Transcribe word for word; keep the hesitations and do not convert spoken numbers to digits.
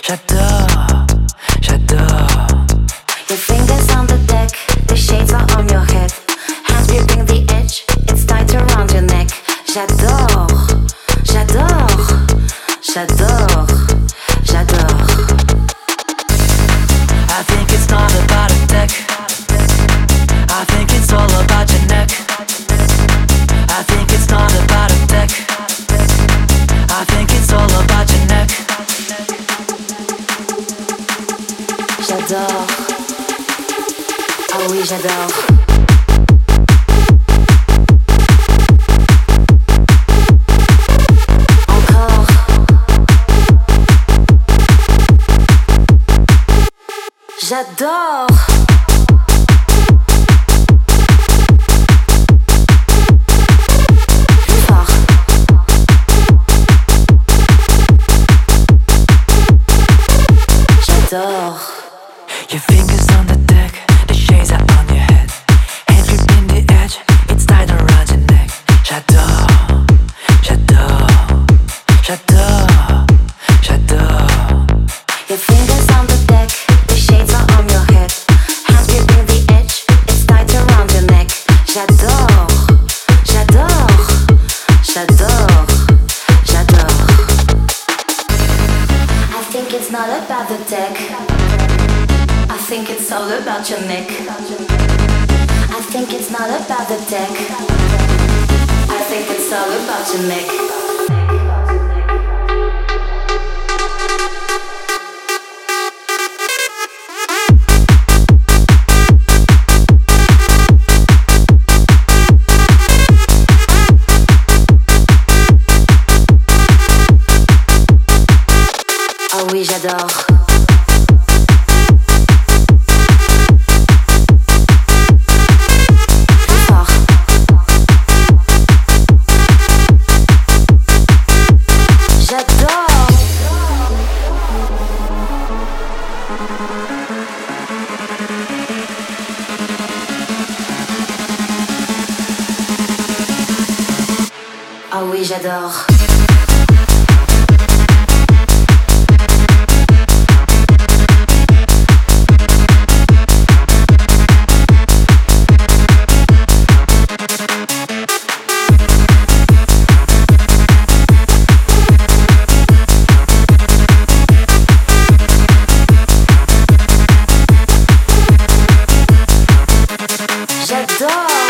J'adore, j'adore. Your fingers on the deck, the shades are on your head. Hands gripping the edge, it's tight around your neck. J'adore, j'adore, j'adore, j'adore. I think it's not about a deck. I think it's all about your neck. I think it's not about a deck. I think it's all about your neck. J'adore. Ah oui, j'adore. Encore. J'adore. Plus fort. J'adore. Your fingers on the deck, the shades are on your head. Hands gripping the edge, it's tight around your neck. J'adore, j'adore, j'adore, j'adore. Your fingers on the deck, the shades are on your head. Hands gripping the edge, it's tight around your neck. J'adore, j'adore, j'adore, j'adore. I think it's not about the deck. I think it's all about your neck. I think it's not about the deck. I think it's all about your neck. Oh oui, j'adore. Ah oui, j'adore. J'adore.